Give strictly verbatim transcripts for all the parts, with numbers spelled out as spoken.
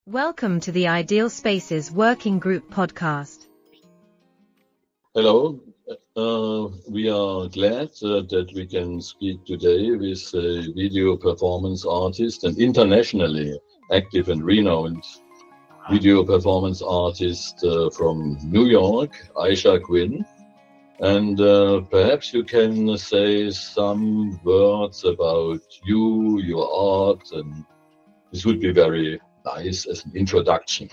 Welcome to the Ideal Spaces Working Group podcast. Hello. Uh, we are glad uh, that we can speak today with a video performance artist and internationally active and renowned video performance artist uh, from New York, Aisha Quinn. And uh, perhaps you can say some words about you, your art, and this would be very nice as an introduction.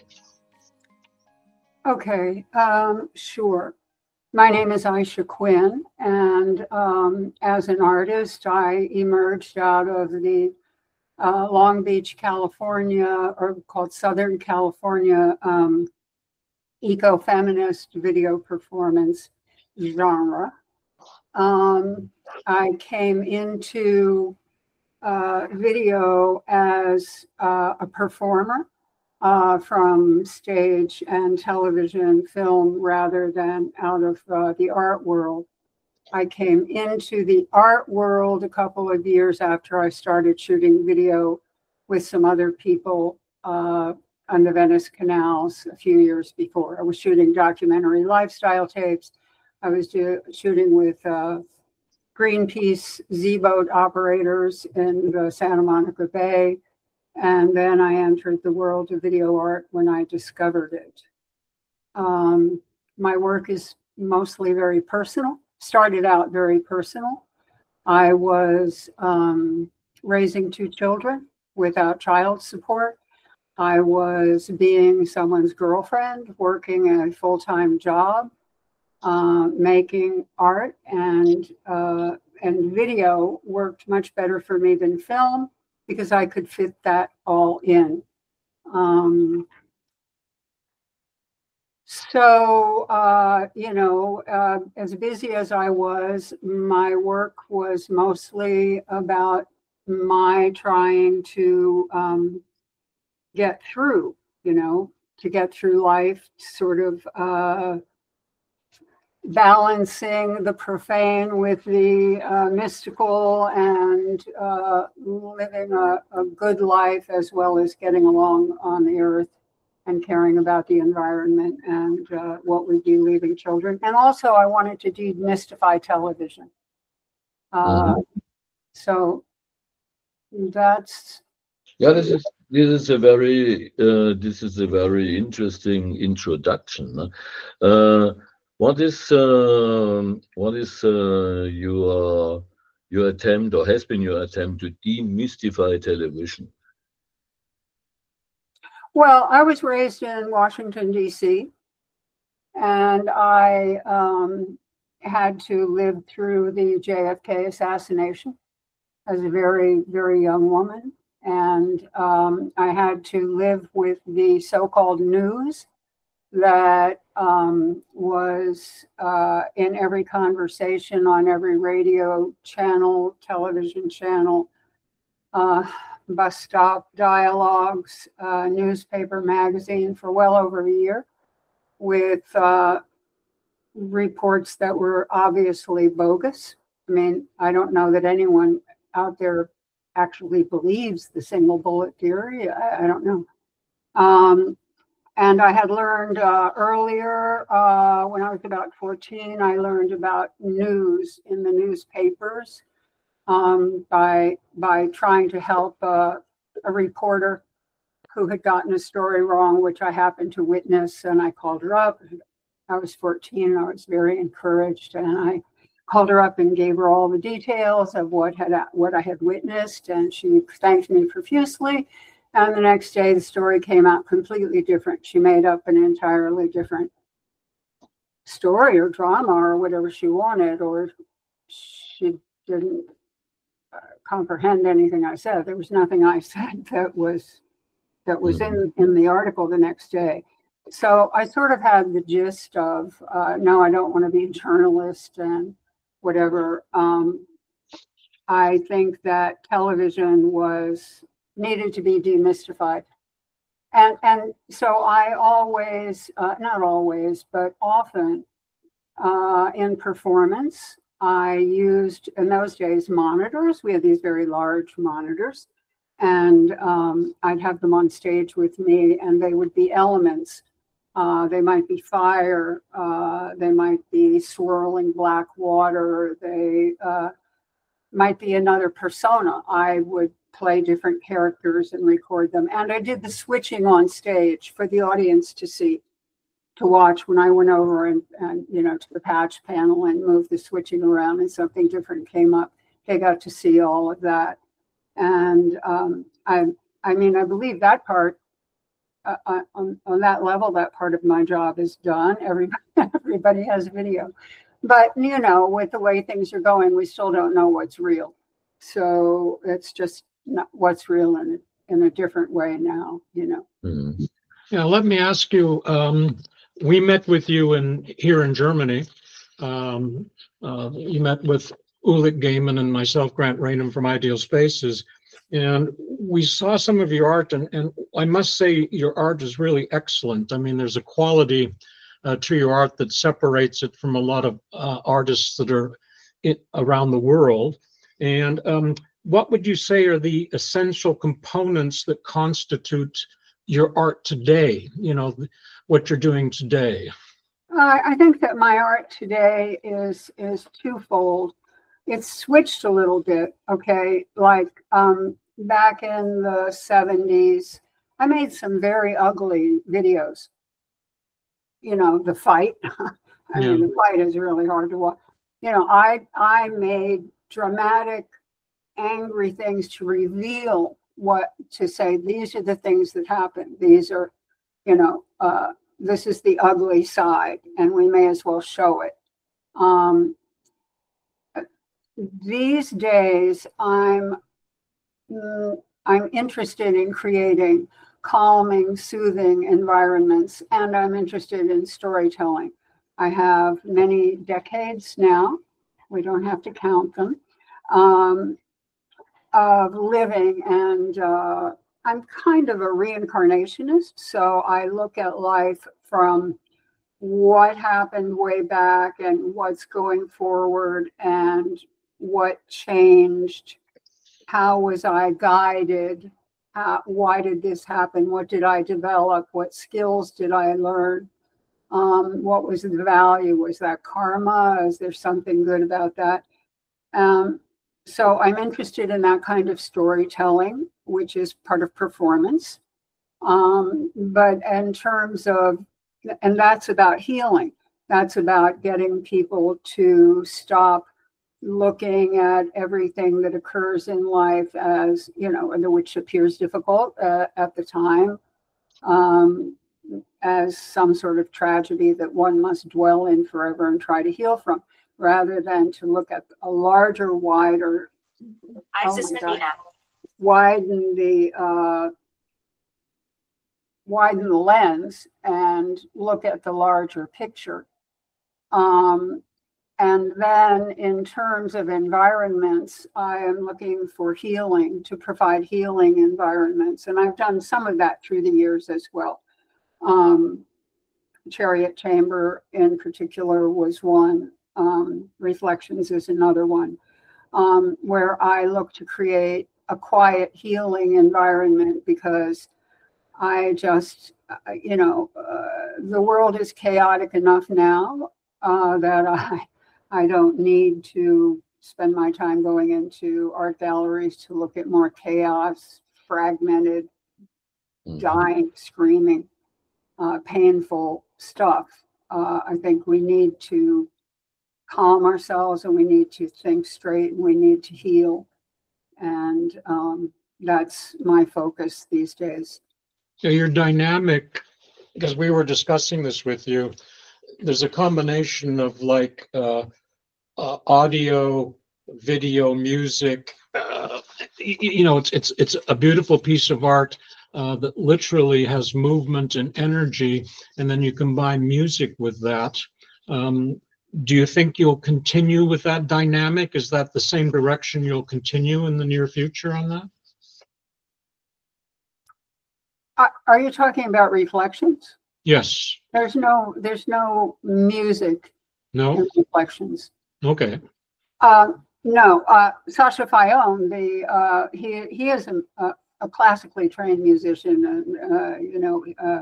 Okay, um, sure. My name is Aisha Quinn, and um, as an artist, I emerged out of the uh, Long Beach, California, or called Southern California, um, eco-feminist video performance genre. Um, I came into uh, video as uh, a performer. Uh, from stage and television, film, rather than out of uh, the art world. I came into the art world a couple of years after I started shooting video with some other people uh, on the Venice canals a few years before. I was shooting documentary lifestyle tapes. I was do- shooting with uh, Greenpeace Z-boat operators in the Santa Monica Bay. And then I entered the world of video art when I discovered it. Um, my work is mostly very personal, started out very personal. I was um, raising two children without child support. I was being someone's girlfriend, working a full-time job, uh, making art, and, uh, and video worked much better for me than film, because I could fit that all in. Um, so, uh, you know, uh, as busy as I was, my work was mostly about my trying to um, get through, you know, to get through life, sort of uh, balancing the profane with the uh, mystical, and uh, living a, a good life, as well as getting along on the earth and caring about the environment and uh, what we do leaving children. And also I wanted to demystify television. Uh, mm-hmm. So that's... Yeah, this is this is a very uh, this is a very interesting introduction. Uh, What is uh, what is uh, your your attempt, or has been your attempt, to demystify television? Well, I was raised in Washington, D C, and I um, had to live through the J F K assassination as a very, very young woman. And um, I had to live with the so-called news that um, was uh, in every conversation on every radio channel, television channel, uh, bus stop dialogues, uh, newspaper, magazine for well over a year, with uh, reports that were obviously bogus. I mean, I don't know that anyone out there actually believes the single bullet theory. I, I don't know. Um, And I had learned uh, earlier, uh, when I was about fourteen, I learned about news in the newspapers um, by by trying to help uh, a reporter who had gotten a story wrong, which I happened to witness, and I called her up. I was fourteen, I was very encouraged, and I called her up and gave her all the details of what had what I had witnessed, and she thanked me profusely. And the next day, the story came out completely different. She made up an entirely different story or drama or whatever she wanted, or she didn't uh, comprehend anything I said. There was nothing I said that was that was in, in the article the next day. So I sort of had the gist of, uh, no, I don't want to be a journalist and whatever. Um, I think that television was needed to be demystified. And and so I always, uh, not always, but often uh, in performance, I used, in those days, monitors. We had these very large monitors. and um, I'd have them on stage with me, and they would be elements. Uh, they might be fire, uh, they might be swirling black water, they uh, might be another persona. I would play different characters and record them. And I did the switching on stage for the audience to see, to watch when I went over and, and you know, to the patch panel and moved the switching around and something different came up. They got to see all of that. And um, I, I mean, I believe that part, Uh, on, on that level, that part of my job is done. Everybody, everybody has video. But, you know, with the way things are going, we still don't know what's real. So it's just not what's real in, in a different way now, you know. Mm-hmm. Yeah, let me ask you, um, we met with you in here in Germany. Um, uh, you met with Ulrich Gehman and myself, Grant Raynham from Ideal Spaces. And we saw some of your art, and, and I must say your art is really excellent. I mean, there's a quality uh, to your art that separates it from a lot of uh, artists that are in, around the world. And um, what would you say are the essential components that constitute your art today? You know, what you're doing today? Uh, I think that my art today is is twofold. It's switched a little bit, okay? Like um, back in the seventies, I made some very ugly videos. You know, the fight. I Yeah. mean, the fight is really hard to watch. You know, I I made dramatic, angry things to reveal what, to say, these are the things that happen. These are, you know, uh, this is the ugly side, and we may as well show it. Um, These days, I'm mm, I'm interested in creating calming, soothing environments, and I'm interested in storytelling. I have many decades now, we don't have to count them, um, of living, and uh, I'm kind of a reincarnationist, so I look at life from what happened way back and what's going forward and what changed, how was I guided, how, why did this happen, what did I develop, what skills did I learn, um, what was the value, was that karma, is there something good about that? Um, so I'm interested in that kind of storytelling, which is part of performance. Um, but in terms of, and that's about healing, that's about getting people to stop looking at everything that occurs in life as, you know, which appears difficult uh, at the time, um, as some sort of tragedy that one must dwell in forever and try to heal from, rather than to look at a larger, wider, oh my God, widen the uh, widen the lens and look at the larger picture. Um, And then in terms of environments, I am looking for healing, to provide healing environments. And I've done some of that through the years as well. Um, Chariot Chamber in particular was one. Um, Reflections is another one, um, where I look to create a quiet healing environment, because I just, uh, you know, uh, the world is chaotic enough now uh, that I, I don't need to spend my time going into art galleries to look at more chaos, fragmented, mm-hmm. dying, screaming, uh, painful stuff. Uh, I think we need to calm ourselves, and we need to think straight, and we need to heal. And um, that's my focus these days. So your dynamic, because we were discussing this with you, there's a combination of like uh, uh, audio, video, music. Uh, you, you know, it's it's it's a beautiful piece of art uh, that literally has movement and energy, and then you combine music with that. Um, do you think you'll continue with that dynamic? Is that the same direction you'll continue in the near future on that? Are you talking about Reflections? Yes. There's no, there's no music no. in Reflections. Okay. Uh, no, uh, Sacha Fallon, the uh, he he is a, a classically trained musician, and uh, you know, uh,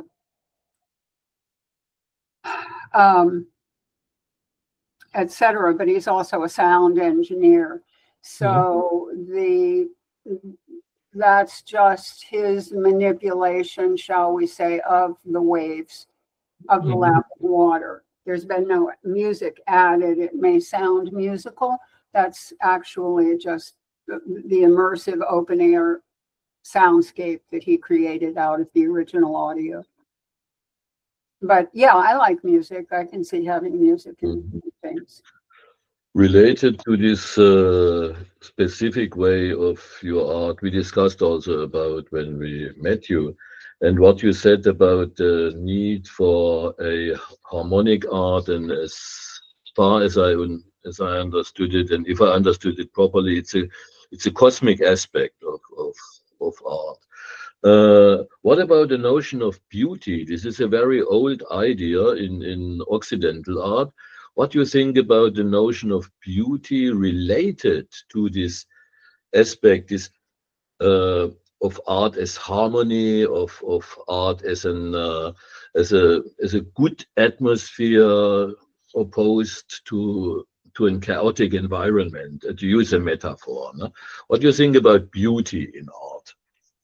um, et cetera. But he's also a sound engineer. So mm-hmm. the that's just his manipulation, shall we say, of the waves, of the mm-hmm. lap of water. There's been no music added. It may sound musical. That's actually just the, the immersive open air soundscape that he created out of the original audio. But yeah, I like music. I can see having music in mm-hmm. things. Related to this uh, specific way of your art, we discussed also about when we met you, and what you said about the need for a harmonic art, and as far as I as I understood it, and if I understood it properly, it's a it's a cosmic aspect of of, of art. Uh, what about the notion of beauty? This is a very old idea in in Occidental art. What do you think about the notion of beauty related to this aspect, this uh, of art as harmony, of of art as an uh, as a as a good atmosphere opposed to to a chaotic environment? To use a metaphor, no? What do you think about beauty in art?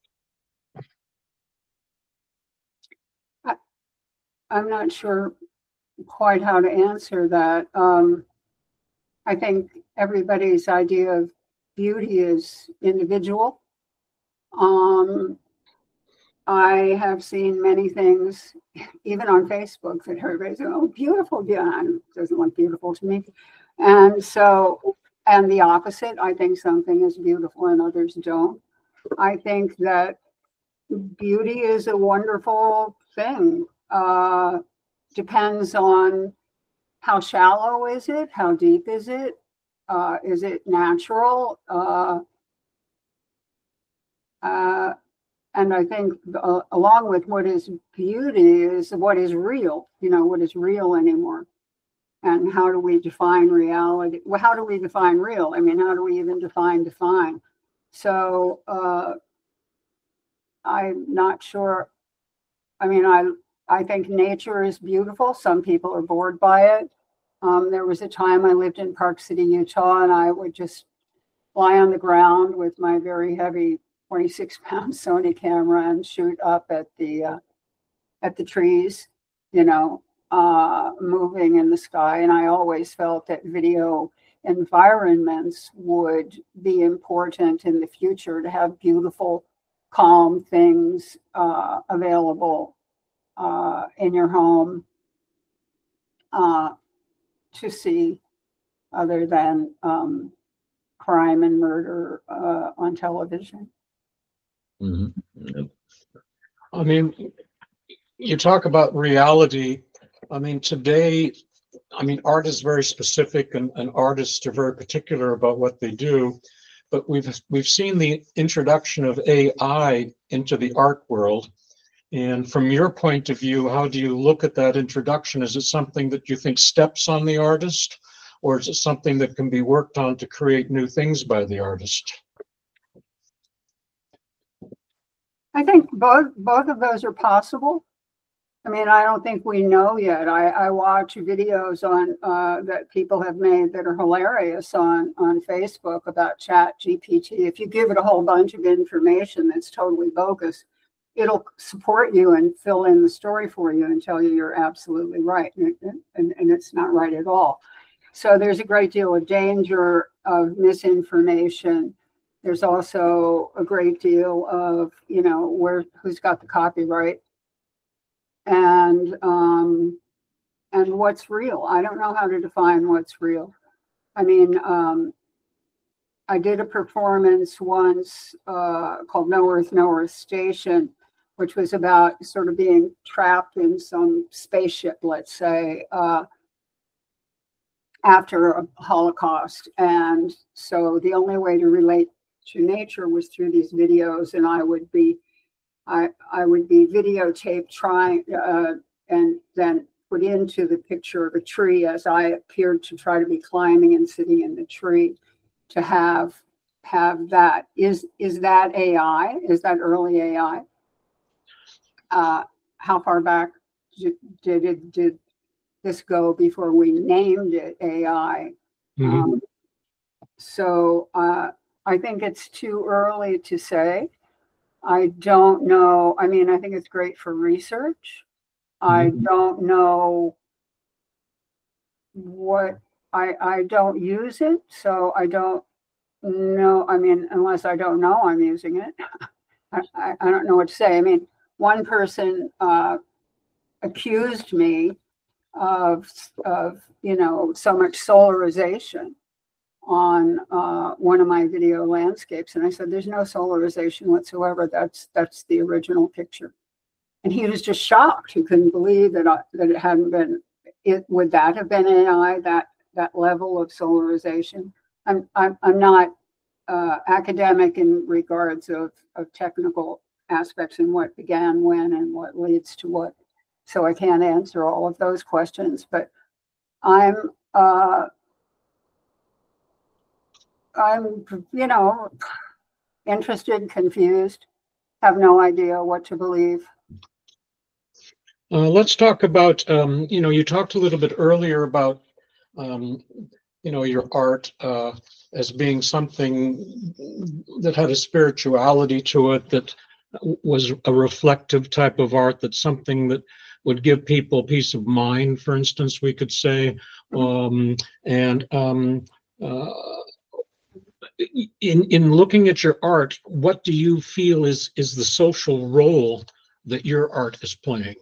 I, I'm not sure quite how to answer that. Um, I think everybody's idea of beauty is individual. Um, I have seen many things, even on Facebook, that everybody's saying, oh, beautiful. Yeah, it doesn't look beautiful to me. And so, and the opposite, I think something is beautiful and others don't. I think that beauty is a wonderful thing. Uh, Depends on how shallow is it, how deep is it, uh, is it natural? Uh, uh, and I think uh, along with what is beauty is what is real, you know, what is real anymore. And how do we define reality? Well, how do we define real? I mean, how do we even define define? So uh, I'm not sure. I mean, I I think nature is beautiful. Some people are bored by it. Um, there was a time I lived in Park City, Utah, and I would just lie on the ground with my very heavy twenty-six pound Sony camera and shoot up at the uh, at the trees, you know, uh, moving in the sky. And I always felt that video environments would be important in the future, to have beautiful, calm things uh, available Uh, in your home uh, to see, other than um, crime and murder uh, on television. Mm-hmm. I mean, you talk about reality. I mean, today, I mean, art is very specific, and, and artists are very particular about what they do. But we've we've seen the introduction of A I into the art world. And from your point of view, how do you look at that introduction? Is it something that you think steps on the artist, or is it something that can be worked on to create new things by the artist? I think both both of those are possible. I mean, I don't think we know yet. I, I watch videos on uh, that people have made that are hilarious on, on Facebook about Chat G P T. If you give it a whole bunch of information that's totally bogus, it'll support you and fill in the story for you and tell you you're absolutely right. And, and, and it's not right at all. So there's a great deal of danger of misinformation. There's also a great deal of, you know, where who's got the copyright, and um, and what's real. I don't know how to define what's real. I mean, um, I did a performance once uh, called No Earth, No Earth Station, which was about sort of being trapped in some spaceship, let's say, uh, after a Holocaust. And so the only way to relate to nature was through these videos, and I would be, I, I would be videotaped trying, uh, and then put into the picture of a tree as I appeared to try to be climbing and sitting in the tree, to have have that. Is is that A I? Is that early A I? Uh, how far back did, did it did this go before we named it A I? Mhm. Um, so uh, I think it's too early to say. I don't know. I mean, I think it's great for research. I don't know what I I don't use it, so I don't know. I mean, unless I don't know I'm using it, I, I, I don't know what to say. I mean, one person uh, accused me of of you know so much solarization on uh, one of my video landscapes, and I said, "There's no solarization whatsoever. That's that's the original picture." And he was just shocked. He couldn't believe that I, that it hadn't been. It would that have been A I, that that level of solarization? I'm I'm I'm not uh, academic in regards of of technical aspects and what began when and what leads to what. So I can't answer all of those questions, but I'm uh, I'm you know interested, confused, have no idea what to believe. Uh, let's talk about, um, you know, you talked a little bit earlier about, um, you know, your art uh, as being something that had a spirituality to it, that was a reflective type of art, that's something that would give people peace of mind, for instance, we could say. Um, and um, uh, in in looking at your art, what do you feel is is the social role that your art is playing?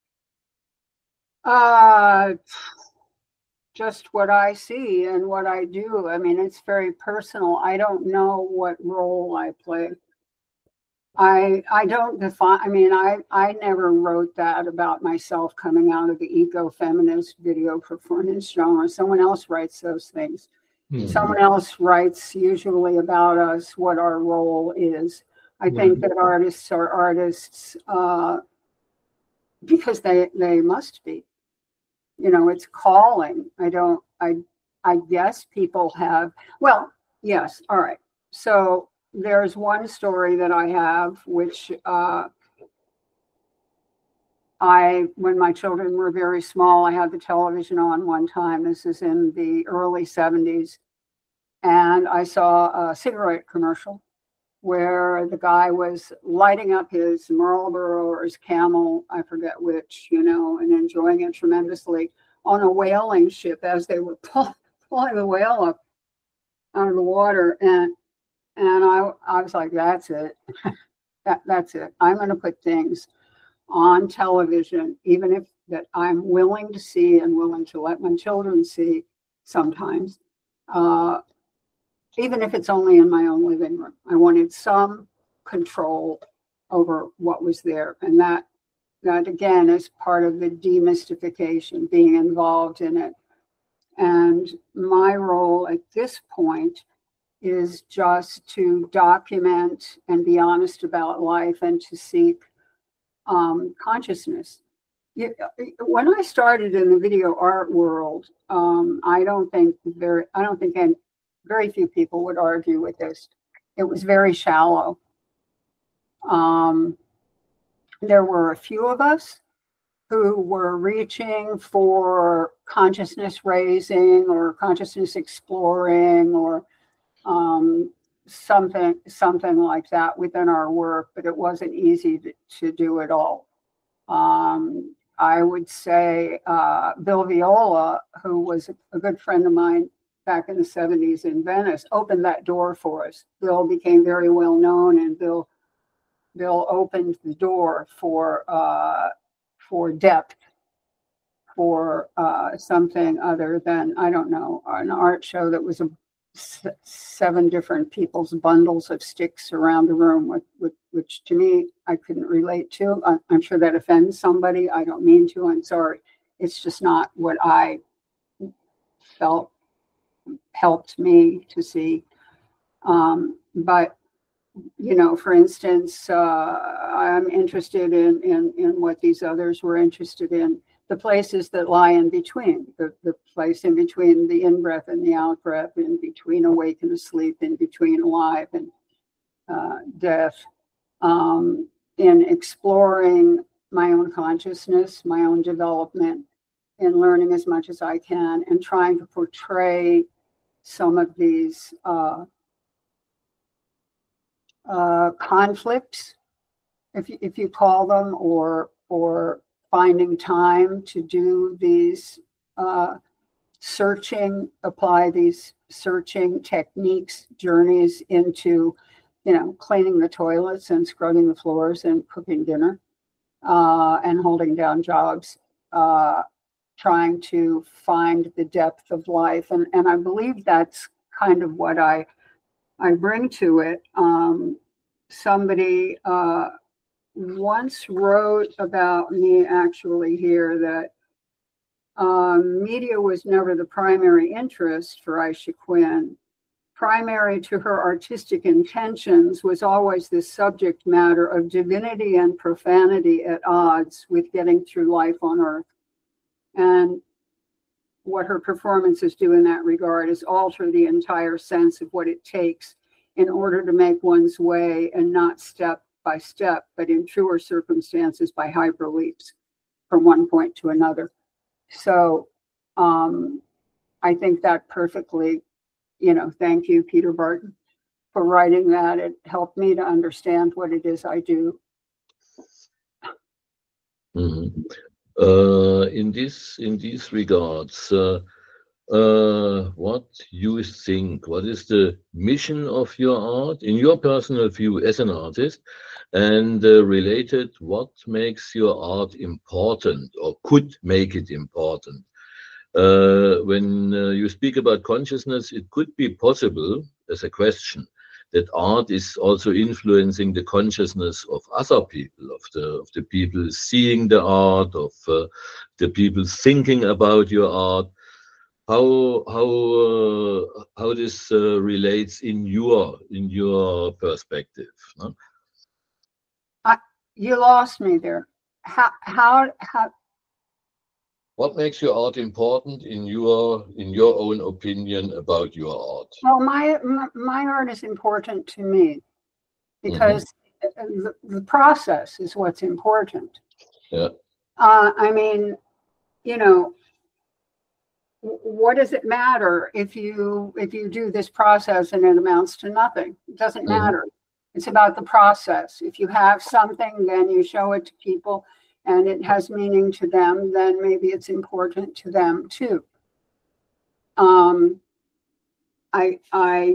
Uh, just what I see and what I do. I mean, it's very personal. I don't know what role I play. I I don't define. I mean, I I never wrote that about myself coming out of the eco-feminist video performance genre. Someone else writes those things. Mhm. Someone else writes usually about us, what our role is. I think that artists are artists uh, because they they must be. You know, it's calling. I don't, I, I guess people have, well, yes. All right. So there's one story that I have, which uh, I, when my children were very small, I had the television on one time. This is in the early seventies. And I saw a cigarette commercial where the guy was lighting up his Marlboro or his Camel, I forget which, you know, and enjoying it tremendously on a whaling ship as they were pull, pulling the whale up out of the water. And and I I was like, that's it. that that's it. I'm going to put things on television, even if that I'm willing to see and willing to let my children see sometimes. Uh, even if it's only in my own living room. I wanted some control over what was there. And that, that again, is part of the demystification, being involved in it. And my role at this point is just to document and be honest about life and to seek um, consciousness. When I started in the video art world, um, I don't think very, I don't think any, very few people would argue with this. It was very shallow. Um, there were a few of us who were reaching for consciousness raising or consciousness exploring or um, something, something like that within our work, but it wasn't easy to, to do it all. Um, I would say uh, Bill Viola, who was a good friend of mine back in the seventies in Venice, opened that door for us. Bill became very well known, and Bill Bill opened the door for uh, for depth, for uh, something other than, I don't know, an art show that was a seven different people's bundles of sticks around the room, with, with, which to me I couldn't relate to. I'm, I'm sure that offends somebody. I don't mean to. I'm sorry. It's just not what I felt helped me to see. Um, but you know, for instance, uh, I'm interested in, in in what these others were interested in. the places that lie in between, the, the place in between the in-breath and the out-breath, in between awake and asleep, in between alive and uh, death, um, in exploring my own consciousness, my own development, in learning as much as I can, and trying to portray some of these uh, uh, conflicts, if you, if you call them, or or finding time to do these uh, searching, apply these searching techniques, journeys into, you know, cleaning the toilets and scrubbing the floors and cooking dinner uh, and holding down jobs, uh, trying to find the depth of life. And, and I believe that's kind of what I, I bring to it. Um, somebody uh, once wrote about me actually here that um, media was never the primary interest for Aisha Quinn. Primary to her artistic intentions was always this subject matter of divinity and profanity at odds with getting through life on earth. And what her performances do in that regard is alter the entire sense of what it takes in order to make one's way, and not step by step, but in truer circumstances by hyperleaps from one point to another. So um, I think that perfectly, you know, thank you, Peter Barton, for writing that. It helped me to understand what it is I do. Mm-hmm. Uh, in this, in these regards, uh, uh, what you think, what is the mission of your art, in your personal view as an artist, and uh, related, what makes your art important or could make it important? Uh, when uh, you speak about consciousness, it could be possible, as a question, that art is also influencing the consciousness of other people, of the of the people seeing the art, of uh, the people thinking about your art. How how uh, how this uh, relates in your in your perspective? No? I, you lost me there. How how how? What makes your art important in your in your own opinion about your art? Well, my my, my art is important to me because mm-hmm. the, the process is what's important. Yeah. Uh, I mean, you know, what does it matter if you if you do this process and it amounts to nothing? It doesn't mm-hmm. matter. It's about the process. If you have something, then you show it to people and it has meaning to them, then maybe it's important to them too. Um, I I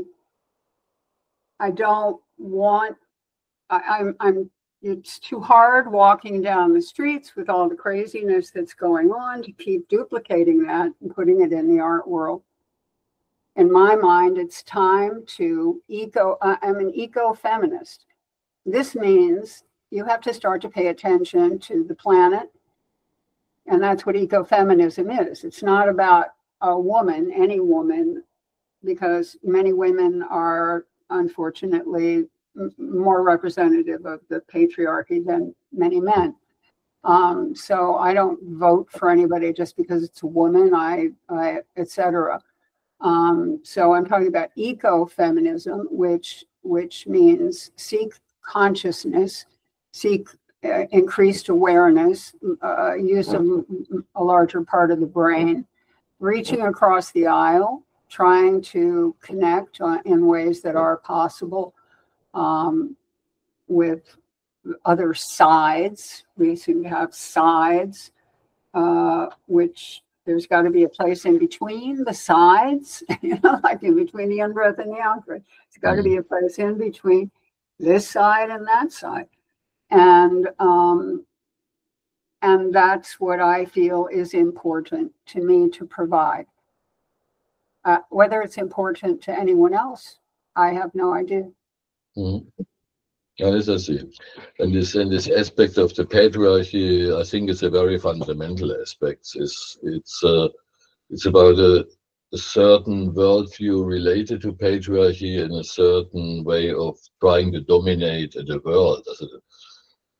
I don't want. I, I'm I'm. It's too hard walking down the streets with all the craziness that's going on to keep duplicating that and putting it in the art world. In my mind, it's time to eco. Uh, I'm an eco-feminist. This means you have to start to pay attention to the planet. And that's what ecofeminism is. It's not about a woman, any woman, because many women are unfortunately m- more representative of the patriarchy than many men. Um, so I don't vote for anybody just because it's a woman, I, I et cetera. Um, so I'm talking about ecofeminism, which which means seek consciousness, seek uh, increased awareness, uh, use of a larger part of the brain, reaching across the aisle, trying to connect uh, in ways that are possible um, with other sides. We seem to have sides, uh, which there's got to be a place in between the sides, you know, like in between the in-breath and the out-breath. There's got to be a place in between this side and that side. And um, and that's what I feel is important to me to provide. Uh, whether it's important to anyone else, I have no idea. Mm-hmm. Yes, I see. And this and this aspect of the patriarchy, I think, is a very fundamental aspect. It's it's uh, it's about a, a certain worldview related to patriarchy and a certain way of trying to dominate the world.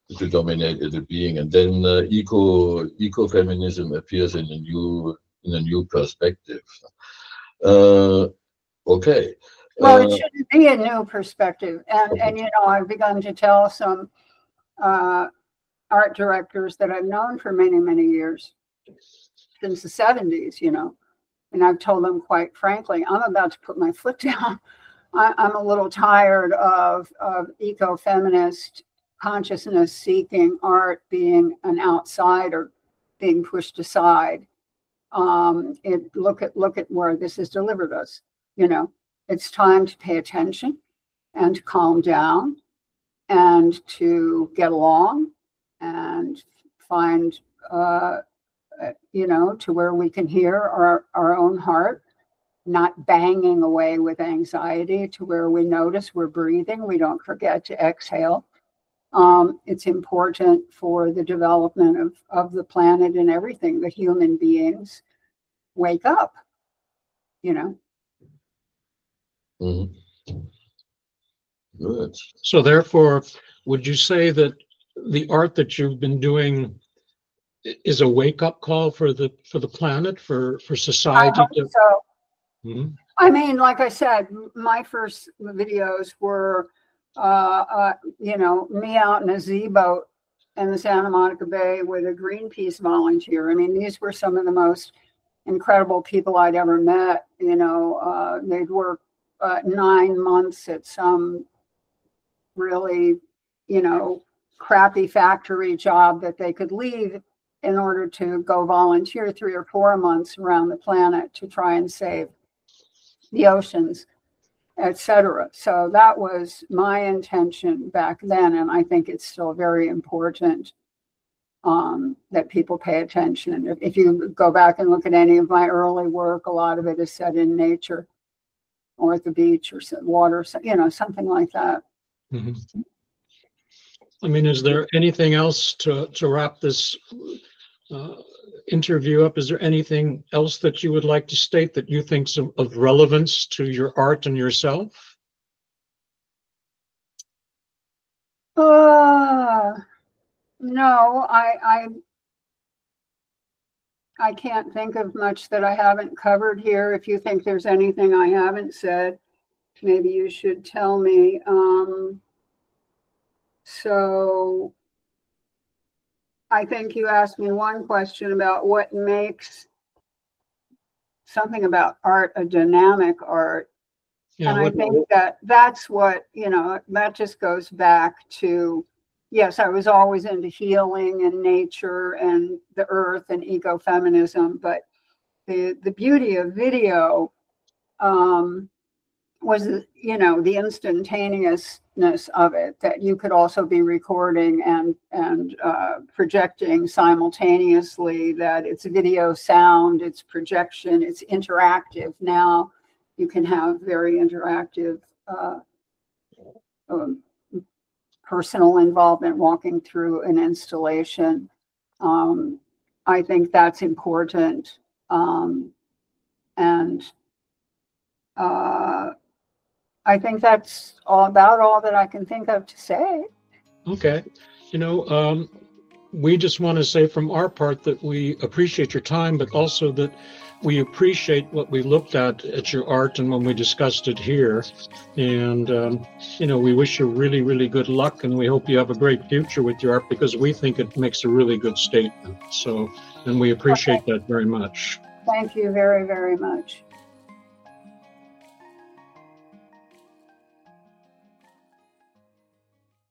to dominate the being, and then uh, eco ecofeminism appears in a new in a new perspective. Uh, okay. Well, it Uh, shouldn't be a new perspective, and and you know, I've begun to tell some uh, art directors that I've known for many many years, since the seventies, you know, and I've told them quite frankly, I'm about to put my foot down. I, I'm a little tired of of eco-feminist consciousness seeking art being an outsider, being pushed aside. Um, it look at look at where this has delivered us. You know, it's time to pay attention and to calm down and to get along and find, uh, you know, to where we can hear our, our own heart, not banging away with anxiety, to where we notice we're breathing, we don't forget to exhale. Um, it's important for the development of, of the planet and everything, the human beings wake up, you know. mm-hmm. Good. So therefore, would you say that the art that you've been doing i- is a wake-up call for the for the planet, for for I society hope to? so. Mhm. I mean, like I said, m- my first videos were, uh, uh, you know, me out in a Z-boat in the Santa Monica Bay with a Greenpeace volunteer. I mean, these were some of the most incredible people I'd ever met. You know, uh, they'd work uh, nine months at some really, you know, crappy factory job that they could leave in order to go volunteer three or four months around the planet to try and save the oceans, et cetera. So that was my intention back then, and I think it's still very important um, that people pay attention. If, if you go back and look at any of my early work, a lot of it is set in nature or at the beach or some water, you know, something like that. Mhm. I mean, is there anything else to to wrap this uh, interview up? Is there anything else that you would like to state that you think's of, of relevance to your art and yourself? Uh, no, I, I I can't think of much that I haven't covered here. If you think there's anything I haven't said, maybe you should tell me. Um, so I think you asked me one question about what makes something about art a dynamic art. Yeah, And I what, think that that's what, you know, that just goes back to, yes, I was always into healing and nature and the earth and ecofeminism, but the, the beauty of video um, was, you know, the instantaneousness of it, that you could also be recording and, and uh, projecting simultaneously, that it's video, sound, it's projection, it's interactive now. You can have very interactive uh, um, personal involvement walking through an installation. Um, I think that's important. Um, and uh, I think that's all about all that I can think of to say. okay. You know, um, we just want to say from our part that we appreciate your time, but also that we appreciate what we looked at at your art and when we discussed it here. And, um, you know, we wish you really, really good luck, and we hope you have a great future with your art, because we think it makes a really good statement. So, and we appreciate that very much. Thank you very, very much.